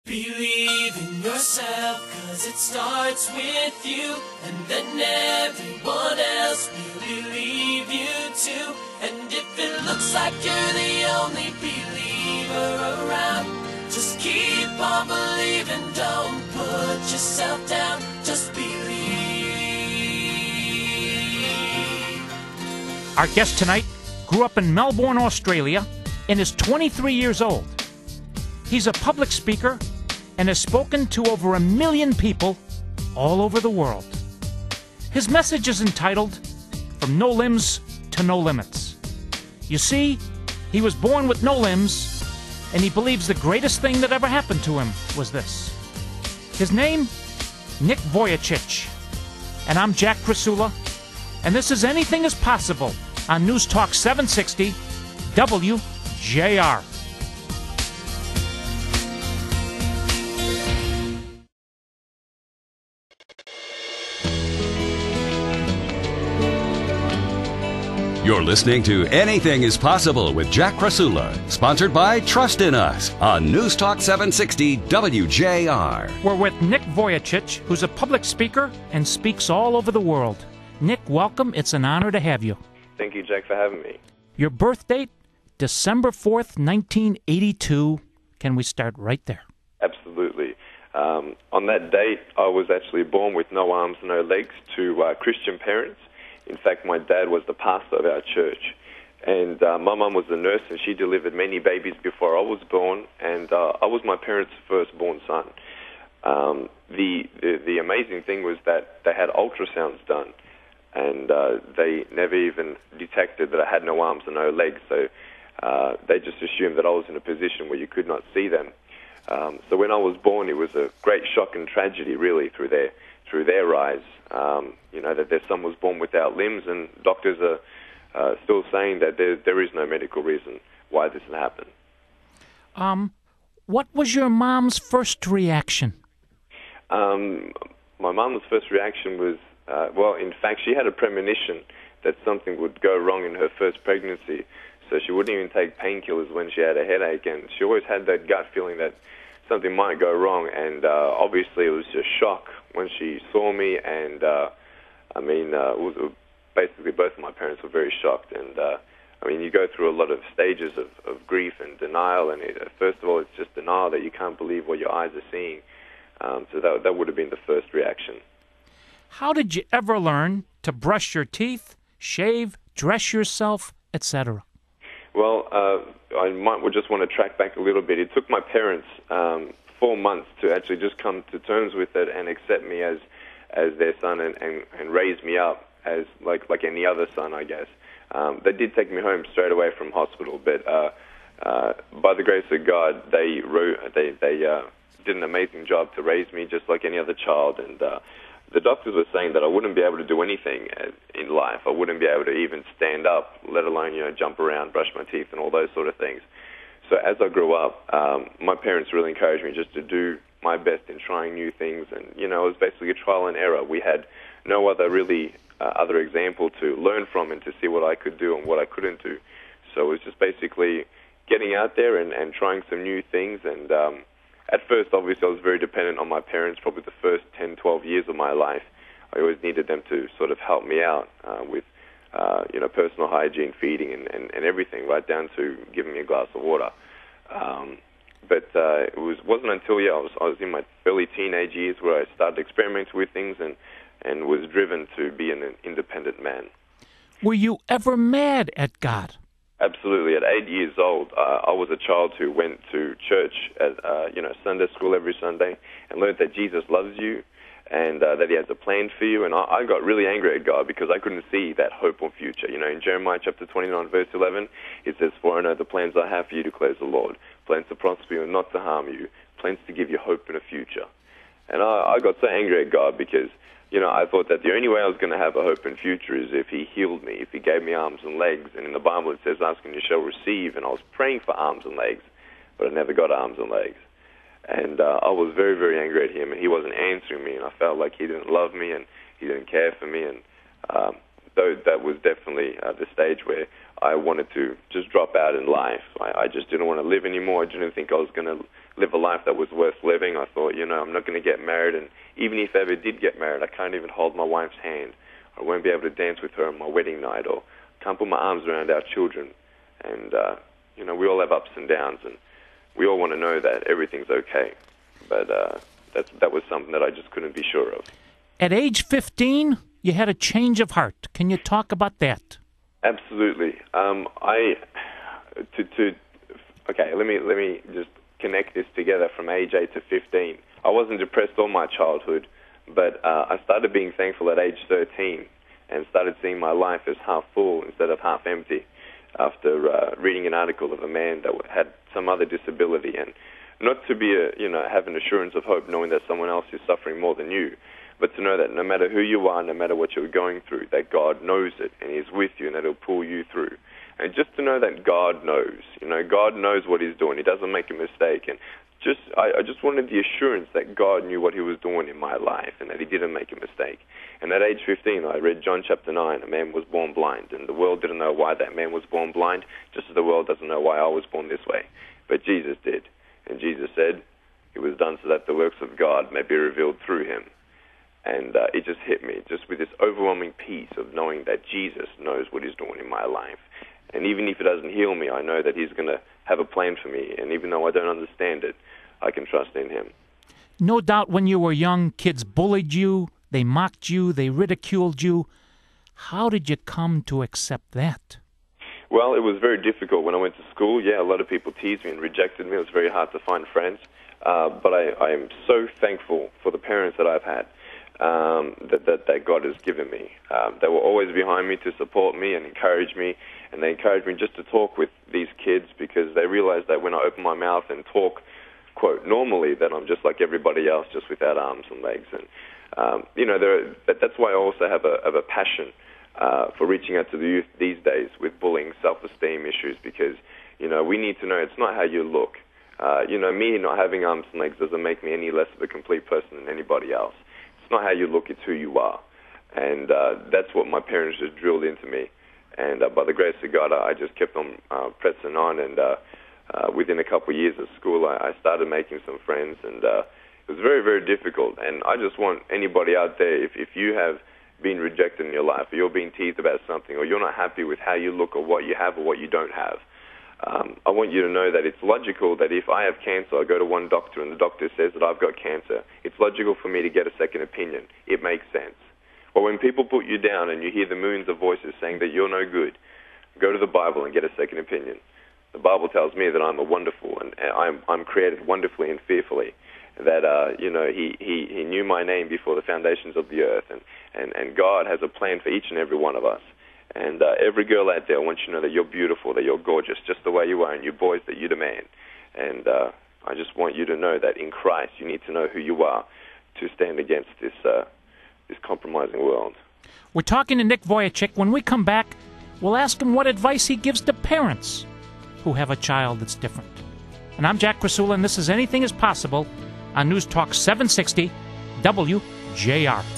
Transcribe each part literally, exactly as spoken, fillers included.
Believe in yourself, cause it starts with you, and then everyone else will believe you too. And if it looks like you're the only believer around, just keep on believing, don't put yourself down, just believe. Our guest tonight grew up in Melbourne, Australia, and is twenty-three years old. He's a public speaker and has spoken to over a million people all over the world. His message is entitled, From No Limbs to No Limits. You see, he was born with no limbs, and he believes the greatest thing that ever happened to him was this. His name, Nick Vujicic, and I'm Jack Krasula, and this is Anything is Possible on News Talk seven sixty W J R. You're listening to Anything is Possible with Jack Krasula, sponsored by Trust in Us on News Talk seven sixty W J R. We're with Nick Vujicic, who's a public speaker and speaks all over the world. Nick, welcome. It's an honor to have you. Thank you, Jack, for having me. Your birth date, December fourth, nineteen eighty-two. Can we start right there? Absolutely. Um, on that date, I was actually born with no arms, no legs to uh, Christian parents. In fact, my dad was the pastor of our church, and uh, my mum was a nurse, and she delivered many babies before I was born, and uh, I was my parents' firstborn son. Um, the, the the amazing thing was that they had ultrasounds done, and uh, they never even detected that I had no arms and no legs, so uh, they just assumed that I was in a position where you could not see them. Um, so when I was born, it was a great shock and tragedy, really, through their through their eyes. Um, you know, that their son was born without limbs, and doctors are uh, still saying that there there is no medical reason why this had happened. Um, what was your mom's first reaction? Um, my mom's first reaction was, uh, well, in fact, she had a premonition that something would go wrong in her first pregnancy, so she wouldn't even take painkillers when she had a headache, and she always had that gut feeling that something might go wrong, and uh, obviously it was just shock when she saw me, and uh, I mean, uh, it was, basically both of my parents were very shocked, and uh, I mean, you go through a lot of stages of, of grief and denial, and it, first of all, it's just denial that you can't believe what your eyes are seeing, um, so that, that would have been the first reaction. How did you ever learn to brush your teeth, shave, dress yourself, et cetera? Well, uh, I might just want to track back a little bit. It took my parents um, four months to actually just come to terms with it and accept me as as their son and, and, and raise me up as like like any other son, I guess. Um, they did take me home straight away from hospital, but uh, uh, by the grace of God, they wrote, they they uh, did an amazing job to raise me just like any other child, and uh, the doctors were saying that I wouldn't be able to do anything in life. I wouldn't be able to even stand up, let alone, you know, jump around, brush my teeth, and all those sort of things. So as I grew up, um, my parents really encouraged me just to do my best in trying new things. And, you know, it was basically a trial and error. We had no other really uh, other example to learn from and to see what I could do and what I couldn't do. So it was just basically getting out there and, and trying some new things. And um, at first, obviously, I was very dependent on my parents, probably the first ten, twelve years of my life. I always needed them to sort of help me out uh, with, uh, you know, personal hygiene, feeding, and, and, and everything, right down to giving me a glass of water. Um, but uh, it was, wasn't until, yeah, I was, I was in my early teenage years where I started experimenting with things and, and was driven to be an independent man. Were you ever mad at God? Absolutely. At eight years old, uh, I was a child who went to church at uh, you know Sunday school every Sunday and learned that Jesus loves you and uh, that He has a plan for you. And I, I got really angry at God because I couldn't see that hopeful future. You know, in Jeremiah chapter twenty-nine, verse eleven, it says, "For I know the plans I have for you, declares the Lord, plans to prosper you and not to harm you, plans to give you hope in a future." And I, I got so angry at God because, you know, I thought that the only way I was going to have a hope in future is if He healed me, if He gave me arms and legs. And in the Bible it says, "Ask and you shall receive." And I was praying for arms and legs, but I never got arms and legs. And uh, I was very, very angry at Him, and He wasn't answering me, and I felt like He didn't love me and He didn't care for me. And um, though that was definitely uh, the stage where I wanted to just drop out in life. I, I just didn't want to live anymore. I didn't think I was going to live a life that was worth living. I thought, you know, I'm not going to get married, and even if I ever did get married, I can't even hold my wife's hand. I won't be able to dance with her on my wedding night, or can't put my arms around our children. And, uh, you know, we all have ups and downs, and we all want to know that everything's okay. But uh, that's, that was something that I just couldn't be sure of. At age fifteen, you had a change of heart. Can you talk about that? Absolutely. Um, I to to okay. Let me let me just connect this together from age eight to fifteen. I wasn't depressed all my childhood, but uh, I started being thankful at age thirteen and started seeing my life as half full instead of half empty. After uh, reading an article of a man that had some other disability, and not to be a you know have an assurance of hope, knowing that someone else is suffering more than you. But to know that no matter who you are, no matter what you're going through, that God knows it and He's with you and that He'll pull you through. And just to know that God knows, you know, God knows what He's doing. He doesn't make a mistake. And just, I, I just wanted the assurance that God knew what He was doing in my life and that He didn't make a mistake. And at age fifteen, I read John chapter nine, a man was born blind. And the world didn't know why that man was born blind, just as the world doesn't know why I was born this way. But Jesus did. And Jesus said, it was done so that the works of God may be revealed through Him. And uh, it just hit me, just with this overwhelming peace of knowing that Jesus knows what He's doing in my life. And even if He doesn't heal me, I know that He's going to have a plan for me. And even though I don't understand it, I can trust in Him. No doubt when you were young, kids bullied you, they mocked you, they ridiculed you. How did you come to accept that? Well, it was very difficult when I went to school. Yeah, a lot of people teased me and rejected me. It was very hard to find friends. Uh, but I, I am so thankful for the parents that I've had. Um, that, that, that God has given me. Um, they were always behind me to support me and encourage me, and they encouraged me just to talk with these kids because they realized that when I open my mouth and talk, quote, normally, that I'm just like everybody else, just without arms and legs. And, um, you know, there are, that, that's why I also have a, have a passion uh, for reaching out to the youth these days with bullying, self-esteem issues because, you know, we need to know it's not how you look. Uh, you know, me not having arms and legs doesn't make me any less of a complete person than anybody else. It's not how you look, it's who you are. And uh, that's what my parents just drilled into me. And uh, by the grace of God, I just kept on uh, pressing on. And uh, uh, within a couple of years of school, I, I started making some friends. And uh, it was very, very difficult. And I just want anybody out there, if, if you have been rejected in your life, or you're being teased about something, or you're not happy with how you look or what you have or what you don't have, Um, I want you to know that it's logical that if I have cancer, I go to one doctor and the doctor says that I've got cancer. It's logical for me to get a second opinion. It makes sense. But when people put you down and you hear the millions of voices saying that you're no good, go to the Bible and get a second opinion. The Bible tells me that I'm a wonderful and I'm, I'm created wonderfully and fearfully. That, uh, you know, he, he, he knew my name before the foundations of the earth. And, and, and God has a plan for each and every one of us. And uh, every girl out there, I want you to know that you're beautiful, that you're gorgeous, just the way you are, and you boys, that you're the man. And uh, I just want you to know that in Christ, you need to know who you are to stand against this uh, this compromising world. We're talking to Nick Vujicic. When we come back, we'll ask him what advice he gives to parents who have a child that's different. And I'm Jack Krasula, and this is Anything is Possible on News Talk seven sixty W J R.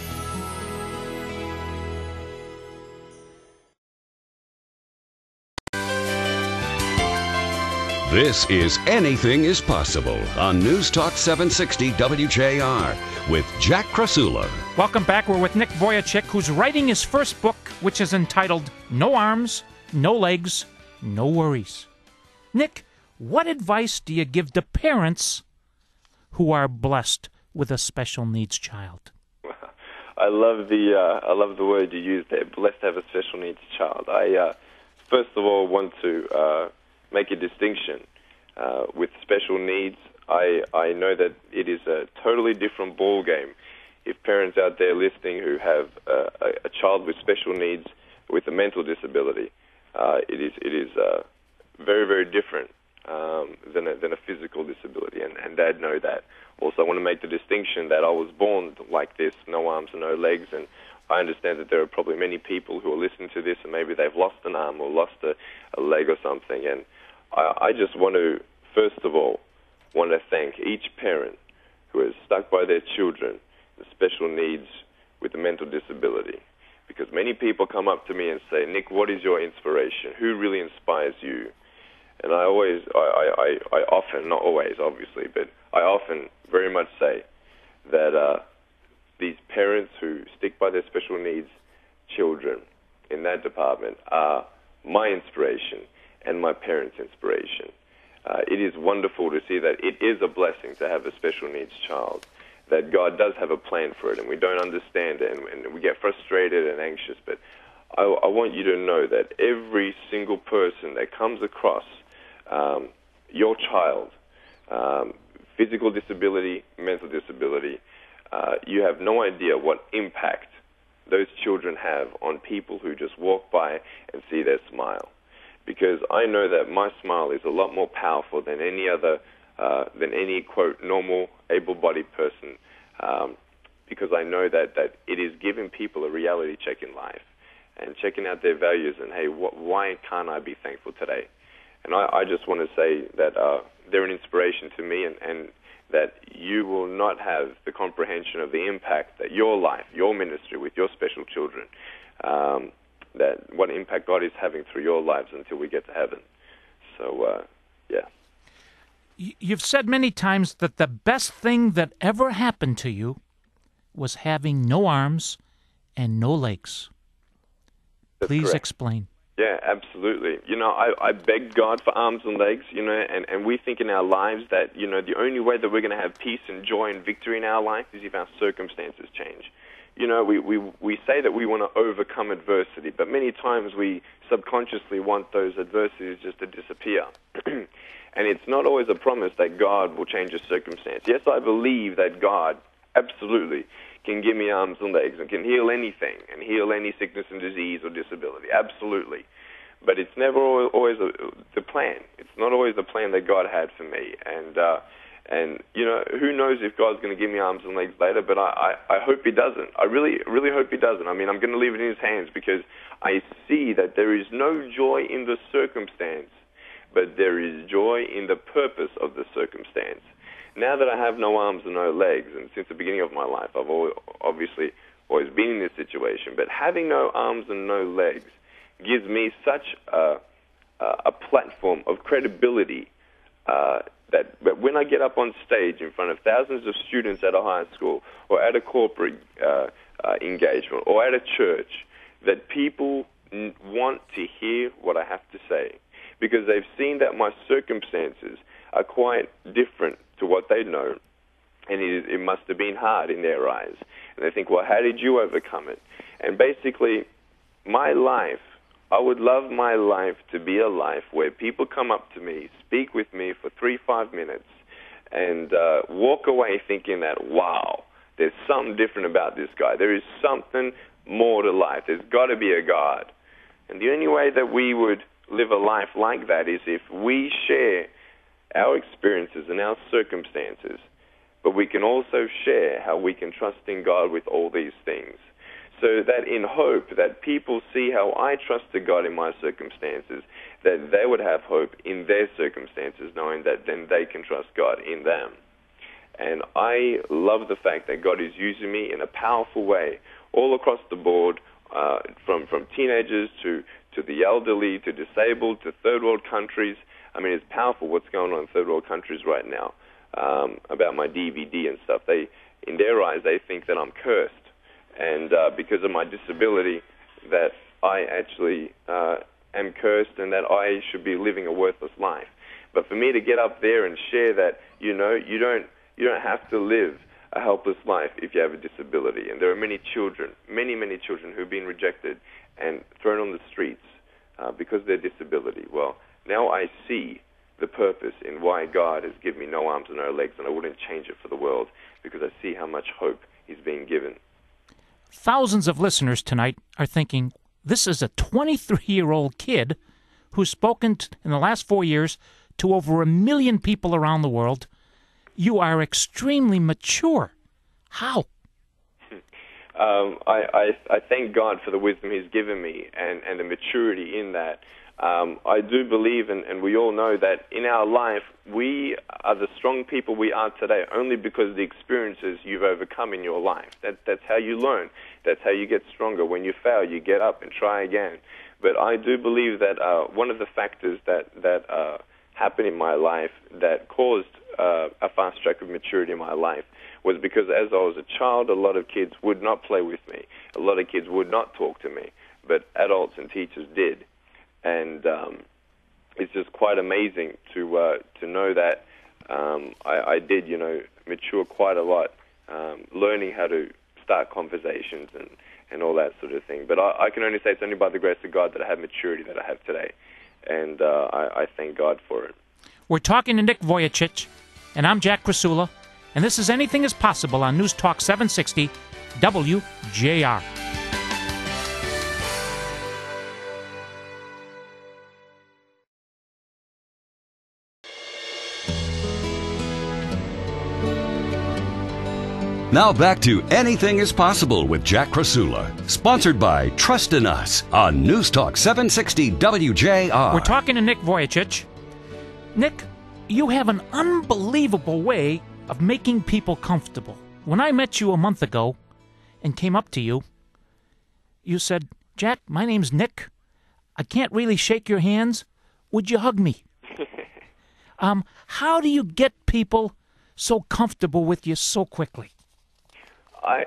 This is Anything is Possible on News Talk seven sixty W J R with Jack Krasula. Welcome back. We're with Nick Vujicic, who's writing his first book, which is entitled No Arms, No Legs, No Worries. Nick, what advice do you give to parents who are blessed with a special needs child? I love the uh, I love the word you used there, blessed to have a special needs child. I uh, first of all want to uh, make a distinction uh, with special needs. I, I know that it is a totally different ball game if parents out there listening who have uh, a, a child with special needs with a mental disability. Uh, it is it is uh, very, very different um, than, a, than a physical disability, and, and Dad know that. Also, I want to make the distinction that I was born like this, no arms and no legs, and I understand that there are probably many people who are listening to this and maybe they've lost an arm or lost a, a leg or something, and I, I just want to, first of all, want to thank each parent who has stuck by their children with special needs with a mental disability, because many people come up to me and say, Nick, what is your inspiration? Who really inspires you? And I always, I, I, I often, not always, obviously, but I often very much say that uh, these parents who stick by their special needs children in that department are my inspiration and my parents' inspiration. Uh, it is wonderful to see that it is a blessing to have a special needs child, that God does have a plan for it, and we don't understand it, and, and we get frustrated and anxious. But I, I want you to know that every single person that comes across um, your child, um, physical disability, mental disability, uh, you have no idea what impact those children have on people who just walk by and see their smile. Because I know that my smile is a lot more powerful than any other, uh, than any, quote, normal, able-bodied person, um, because I know that, that it is giving people a reality check in life and checking out their values and, hey, wh- why can't I be thankful today? And I, I just want to say that uh, they're an inspiration to me, and, and that you will not have the comprehension of the impact that your life, your ministry with your special children, um, that what impact God is having through your lives until we get to heaven. So, uh, yeah. You've said many times that the best thing that ever happened to you was having no arms and no legs. That's Please correct. Explain. Yeah, absolutely. You know, I, I beg God for arms and legs, you know, and, and we think in our lives that, you know, the only way that we're going to have peace and joy and victory in our life is if our circumstances change. You know, we, we, we say that we want to overcome adversity, but many times we subconsciously want those adversities just to disappear. And it's not always a promise that God will change a circumstance. Yes, I believe that God absolutely can give me arms and legs and can heal anything and heal any sickness and disease or disability. Absolutely. But it's never always a, the plan. It's not always the plan that God had for me. And, uh, and you know, who knows if God's going to give me arms and legs later, but I, I, I hope he doesn't. I really, really hope he doesn't. I mean, I'm going to leave it in his hands because I see that there is no joy in the circumstance, but there is joy in the purpose of the circumstance. Now that I have no arms and no legs, and since the beginning of my life, I've always, obviously always been in this situation, but having no arms and no legs gives me such a, a platform of credibility uh, that, that when I get up on stage in front of thousands of students at a high school or at a corporate uh, uh, engagement or at a church, that people n- want to hear what I have to say because they've seen that my circumstances are quite different to what they know, and it, it must have been hard in their eyes. And they think, well, how did you overcome it? And basically, my life, I would love my life to be a life where people come up to me, speak with me for three, five minutes, and uh, walk away thinking that, wow, there's something different about this guy. There is something more to life. There's got to be a God. And the only way that we would live a life like that is if we share our experiences and our circumstances, but we can also share how we can trust in God with all these things. So that in hope that people see how I trusted God in my circumstances, that they would have hope in their circumstances, knowing that then they can trust God in them. And I love the fact that God is using me in a powerful way all across the board, uh, from, from teenagers to, to the elderly, to disabled, to third world countries. I mean, it's powerful what's going on in third world countries right now um, about my D V D and stuff. They, in their eyes, they think that I'm cursed. And uh, because of my disability, that I actually uh, am cursed and that I should be living a worthless life. But for me to get up there and share that, you know, you don't you don't have to live a helpless life if you have a disability. And there are many children, many, many children who've been rejected and thrown on the streets uh, because of their disability. Well, now I see the purpose in why God has given me no arms and no legs, and I wouldn't change it for the world because I see how much hope is being given. Thousands of listeners tonight are thinking, this is a twenty-three-year-old kid who's spoken t- in the last four years to over a million people around the world. You are extremely mature. How? Um, I, I, I thank God for the wisdom he's given me and, and the maturity in that. um, I do believe, and, and we all know, that in our life, we are the strong people we are today only because of the experiences you've overcome in your life. That, that's how you learn. That's how you get stronger. When you fail, you get up and try again. But I do believe that uh, one of the factors that, that uh, happened in my life that caused uh, a fast track of maturity in my life was because as I was a child, a lot of kids would not play with me. A lot of kids would not talk to me, but adults and teachers did. And um, it's just quite amazing to uh, to know that um, I, I did, you know, mature quite a lot, um, learning how to start conversations and, and all that sort of thing. But I, I can only say it's only by the grace of God that I have maturity that I have today. And uh, I, I thank God for it. We're talking to Nick Vujicic, and I'm Jack Krasula, and this is Anything is Possible on News Talk seven sixty W J R. Now back to Anything is Possible with Jack Krasula, sponsored by Trust in Us on News Talk seven sixty W J R. We're talking to Nick Vujicic. Nick, you have an unbelievable way of making people comfortable. When I met you a month ago and came up to you, you said, Jack, my name's Nick. I can't really shake your hands. Would you hug me? um, how do you get people so comfortable with you so quickly? I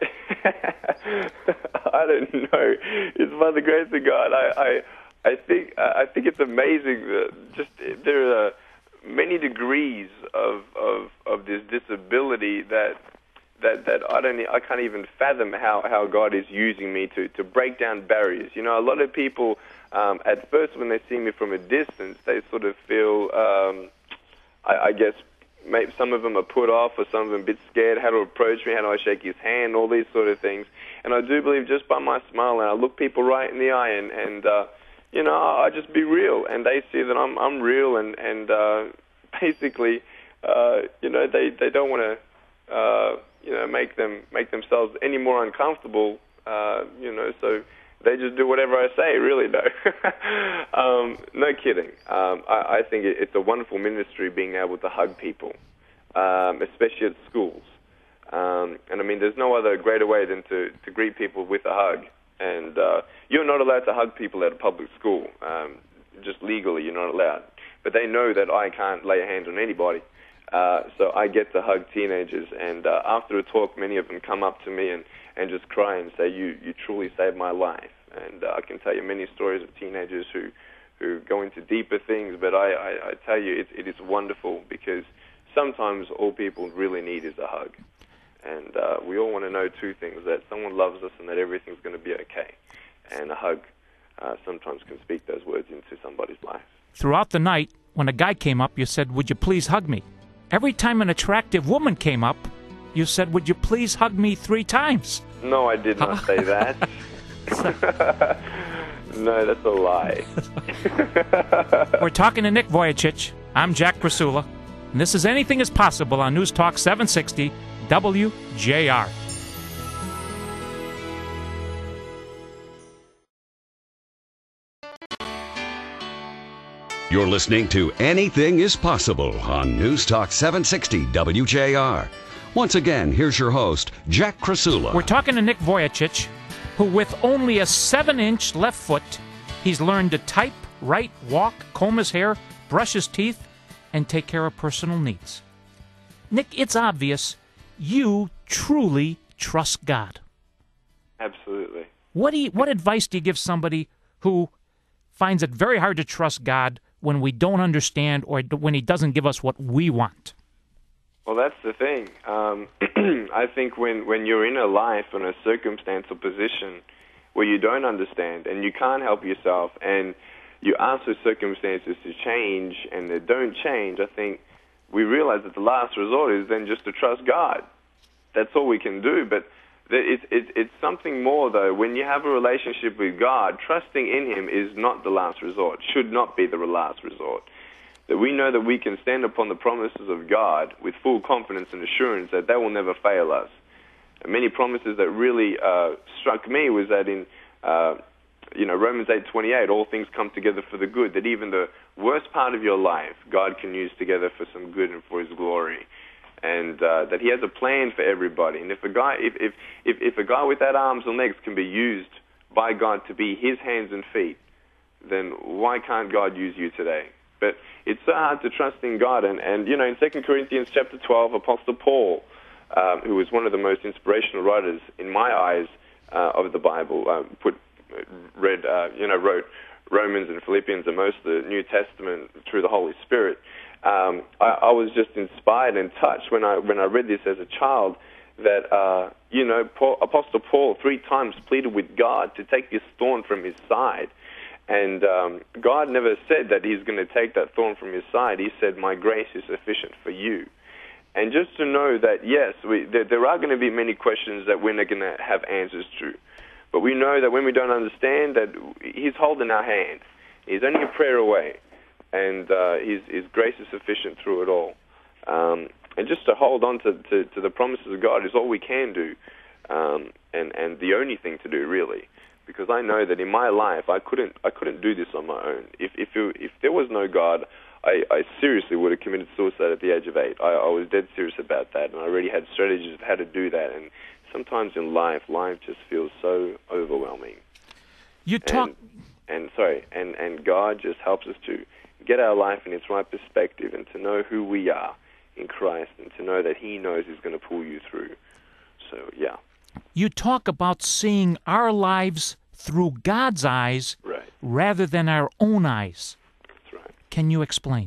I don't know. It's by the grace of God. I I, I think I think it's amazing that just there are many degrees of, of of this disability that that that I don't I can't even fathom how, how God is using me to, to break down barriers. You know, a lot of people um, at first when they see me from a distance, they sort of feel um, I, I guess. Maybe some of them are put off, or some of them a bit scared how to approach me, how do I shake his hand, all these sort of things. And I do believe just by my smile, and I look people right in the eye, and, and uh, you know, I just be real, and they see that I'm I'm real, and and uh, basically, uh, you know, they, they don't want to, uh, you know, make them make themselves any more uncomfortable, uh, you know, so. They just do whatever I say, really, no. um, no kidding. Um, I, I think it, it's a wonderful ministry being able to hug people, um, especially at schools. Um, and, I mean, there's no other greater way than to, to greet people with a hug. And uh, you're not allowed to hug people at a public school. Um, just legally, you're not allowed. But they know that I can't lay a hand on anybody. Uh, so I get to hug teenagers. And uh, after a talk, many of them come up to me and, and just cry and say, you, you truly saved my life. And uh, I can tell you many stories of teenagers who, who go into deeper things, but I, I, I tell you it, it is wonderful because sometimes all people really need is a hug. And uh, we all want to know two things, that someone loves us and that everything's going to be okay. And a hug uh, sometimes can speak those words into somebody's life. Throughout the night, when a guy came up, you said, would you please hug me? Every time an attractive woman came up, you said, would you please hug me three times? No, I did not say that. No, that's a lie. We're talking to Nick Vujicic. I'm Jack Krasula, and this is Anything is Possible on News Talk seven sixty W J R. You're listening to Anything is Possible on News Talk seven sixty W J R. Once again, here's your host, Jack Krasula. We're talking to Nick Vujicic, who with only a seven-inch left foot, he's learned to type, write, walk, comb his hair, brush his teeth, and take care of personal needs. Nick, it's obvious you truly trust God. Absolutely. What do you, what advice do you give somebody who finds it very hard to trust God when we don't understand or when he doesn't give us what we want? Well, that's the thing. Um, I think when, when you're in a life, in a circumstance or position where you don't understand and you can't help yourself and you ask for circumstances to change and they don't change, I think we realize that the last resort is then just to trust God. That's all we can do. But it's, it's, it's something more, though. When you have a relationship with God, trusting in him is not the last resort, should not be the last resort. That we know that we can stand upon the promises of God with full confidence and assurance that they will never fail us. And many promises that really uh, struck me was that in uh, you know, Romans eight twenty-eight, all things come together for the good, that even the worst part of your life, God can use together for some good and for His glory. And uh, that He has a plan for everybody. And if a guy, if, if, if, if a guy without arms and legs can be used by God to be His hands and feet, then why can't God use you today? But it's so hard to trust in God. And, and you know, in Second Corinthians chapter twelve, Apostle Paul, um, who was one of the most inspirational writers in my eyes uh, of the Bible, uh, put read, uh, you know, wrote Romans and Philippians and most of the New Testament through the Holy Spirit. Um, I, I was just inspired and touched when I when I read this as a child that, uh, you know, Paul, Apostle Paul three times pleaded with God to take this thorn from his side. And um, God never said that He's going to take that thorn from His side. He said, my grace is sufficient for you. And just to know that, yes, we, there, there are going to be many questions that we're not going to have answers to. But we know that when we don't understand, that He's holding our hand. He's only a prayer away. And uh, his, his grace is sufficient through it all. Um, and just to hold on to, to, to the promises of God is all we can do, um, and, and the only thing to do, really. Because I know that in my life, I couldn't I couldn't do this on my own. If if it, if there was no God, I, I seriously would have committed suicide at the age of eight. I, I was dead serious about that, and I already had strategies of how to do that. And sometimes in life, life just feels so overwhelming. You talk... And, and sorry, and, and God just helps us to get our life in its right perspective and to know who we are in Christ and to know that He knows He's going to pull you through. So, yeah. You talk about seeing our lives through God's eyes right. rather than our own eyes. That's right. Can you explain?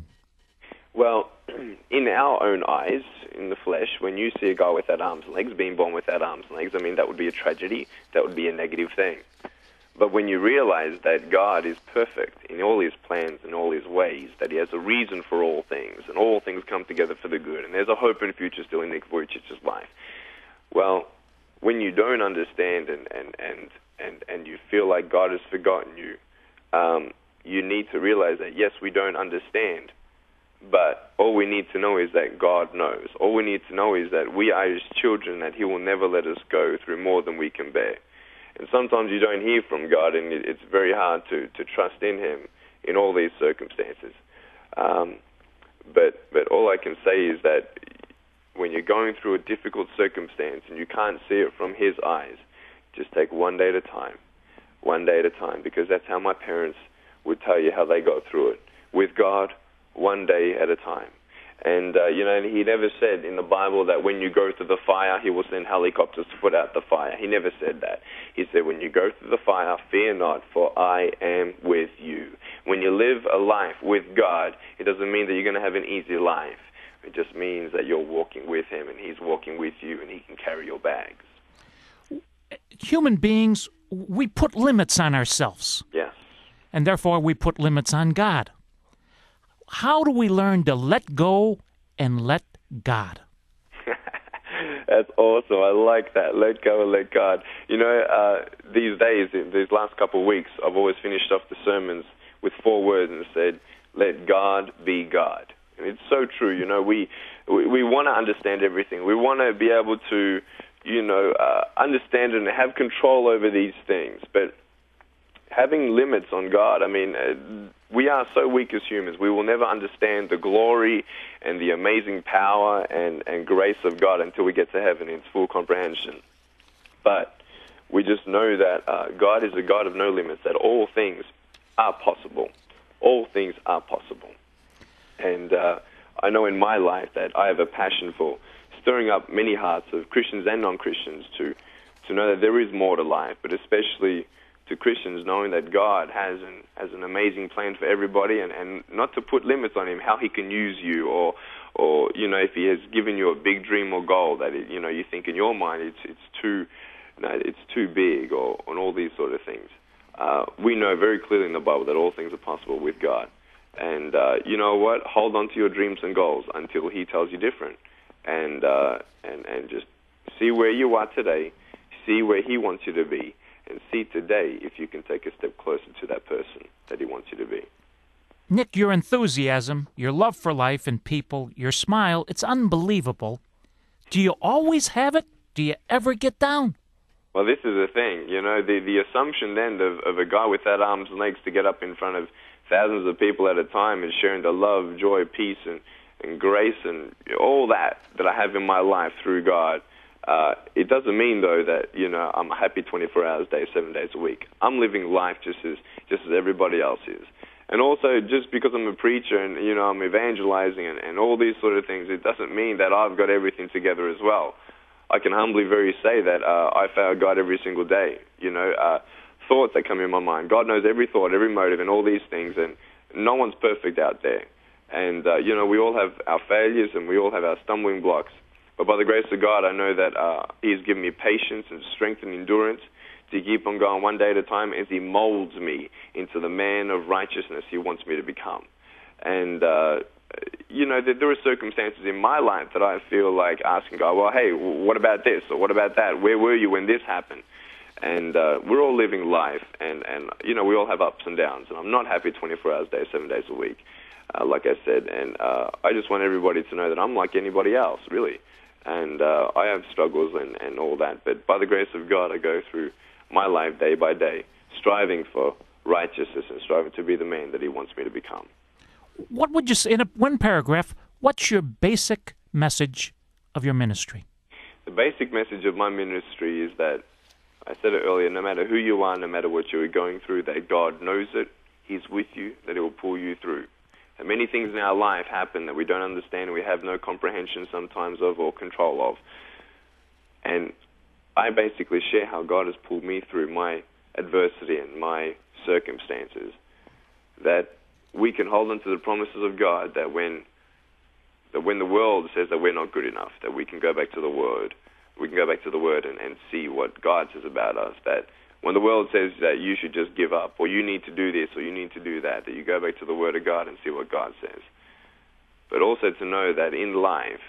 Well, in our own eyes, in the flesh, when you see a guy without arms and legs, being born without arms and legs, I mean, that would be a tragedy. That would be a negative thing. But when you realize that God is perfect in all His plans and all His ways, that He has a reason for all things, and all things come together for the good, and there's a hope and future still in Nick Vujicic's life, well, when you don't understand and, and, and, and, and you feel like God has forgotten you, um, you need to realize that, yes, we don't understand, but all we need to know is that God knows. All we need to know is that we are His children, that He will never let us go through more than we can bear. And sometimes you don't hear from God, and it's very hard to, to trust in Him in all these circumstances. Um, but but all I can say is that when you're going through a difficult circumstance and you can't see it from His eyes, just take one day at a time, one day at a time, because that's how my parents would tell you how they got through it. With God, one day at a time. And, uh, you know, He never said in the Bible that when you go through the fire, He will send helicopters to put out the fire. He never said that. He said, when you go through the fire, fear not, for I am with you. When you live a life with God, it doesn't mean that you're going to have an easy life. It just means that you're walking with Him, and He's walking with you, and He can carry your bags. Human beings, we put limits on ourselves. Yes. And therefore we put limits on God. How do we learn to let go and let God? That's awesome. I like that. Let go and let God. You know, uh, these days, in these last couple of weeks, I've always finished off the sermons with four words and said, let God be God. And it's so true. You know, we we, we want to understand everything. We want to be able to, you know, uh, understand and have control over these things. But having limits on God, I mean, uh, we are so weak as humans. We will never understand the glory and the amazing power and, and grace of God until we get to heaven in its full comprehension. But we just know that uh, God is a God of no limits, that all things are possible. All things are possible. And uh, I know in my life that I have a passion for stirring up many hearts of Christians and non-Christians to, to know that there is more to life, but especially to Christians, knowing that God has an has an amazing plan for everybody, and, and not to put limits on Him, how He can use you, or or you know, if He has given you a big dream or goal that it, you know you think in your mind it's it's too you know, it's too big, or and all these sort of things. Uh, we know very clearly in the Bible that all things are possible with God, and uh, you know what? Hold on to your dreams and goals until He tells you different, and uh, and and just see where you are today, see where He wants you to be. And see today if you can take a step closer to that person that He wants you to be. Nick, your enthusiasm, your love for life and people, your smile, it's unbelievable. Do you always have it? Do you ever get down? Well, this is the thing, you know, the, the assumption then of, of a guy without arms and legs to get up in front of thousands of people at a time and sharing the love, joy, peace, and, and grace and all that that I have in my life through God. Uh, it doesn't mean, though, that, you know, I'm happy twenty-four hours a day, seven days a week. I'm living life just as just as everybody else is. And also, just because I'm a preacher and, you know, I'm evangelizing and, and all these sort of things, it doesn't mean that I've got everything together as well. I can humbly very say that uh, I fail God every single day. You know, uh, thoughts that come in my mind. God knows every thought, every motive, and all these things, and no one's perfect out there. And, uh, you know, we all have our failures and we all have our stumbling blocks. But by the grace of God, I know that uh, He's given me patience and strength and endurance to keep on going one day at a time as He molds me into the man of righteousness He wants me to become. And, uh, you know, there are circumstances in my life that I feel like asking God, well, hey, what about this or what about that? Where were you when this happened? And uh, we're all living life, and, and, you know, we all have ups and downs. And I'm not happy twenty-four hours a day, seven days a week, uh, like I said. And uh, I just want everybody to know that I'm like anybody else, really. And uh, I have struggles and, and all that. But by the grace of God, I go through my life day by day, striving for righteousness and striving to be the man that He wants me to become. What would you say, in a, one paragraph, what's your basic message of your ministry? The basic message of my ministry is that, I said it earlier, no matter who you are, no matter what you're going through, that God knows it, He's with you, that He will pull you through. And many things in our life happen that we don't understand and we have no comprehension sometimes of or control of. And I basically share how God has pulled me through my adversity and my circumstances, that we can hold on to the promises of God, that when that when the world says that we're not good enough, that we can go back to the Word. We can go back to the Word and, and see what God says about us, that when the world says that you should just give up, or you need to do this, or you need to do that, that you go back to the Word of God and see what God says. But also to know that in life,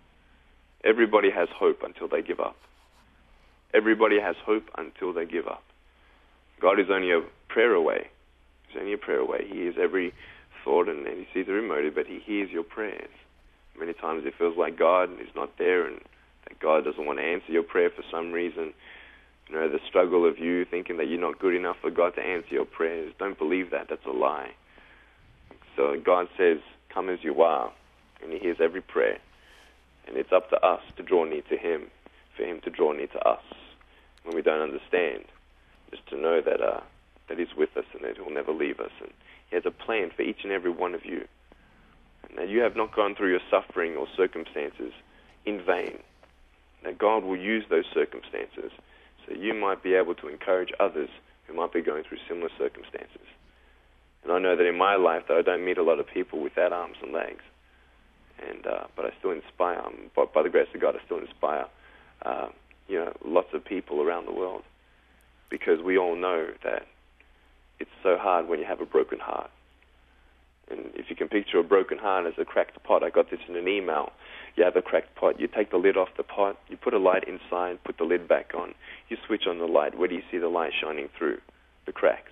everybody has hope until they give up. Everybody has hope until they give up. God is only a prayer away. He's only a prayer away. He hears every thought and, and He sees every motive, but He hears your prayers. Many times it feels like God is not there and that God doesn't want to answer your prayer for some reason. You know, the struggle of you thinking that you're not good enough for God to answer your prayers. Don't believe that. That's a lie. So God says, come as you are, and He hears every prayer. And it's up to us to draw near to Him, for Him to draw near to us when we don't understand. Just to know that uh, that He's with us and that He'll never leave us. And He has a plan for each and every one of you. And that you have not gone through your suffering or circumstances in vain. That God will use those circumstances so you might be able to encourage others who might be going through similar circumstances. And I know that in my life that I don't meet a lot of people without arms and legs. And uh, but I still inspire, um, by, by the grace of God, I still inspire uh, you know, lots of people around the world. Because we all know that it's so hard when you have a broken heart. And if you can picture a broken heart as a cracked pot, I got this in an email. You have a cracked pot, you take the lid off the pot, you put a light inside, put the lid back on, you switch on the light. Where do you see the light shining through? The cracks.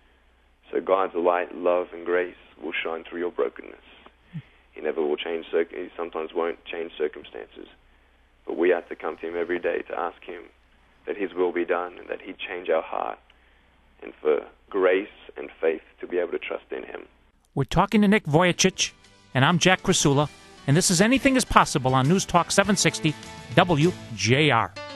So God's light, love, and grace will shine through your brokenness. He never will change, he sometimes won't change circumstances. But we have to come to Him every day to ask Him that His will be done and that He'd change our heart, and for grace and faith to be able to trust in Him. We're talking to Nick Vujicic, and I'm Jack Krasula, and this is Anything is Possible on News Talk seven sixty W J R.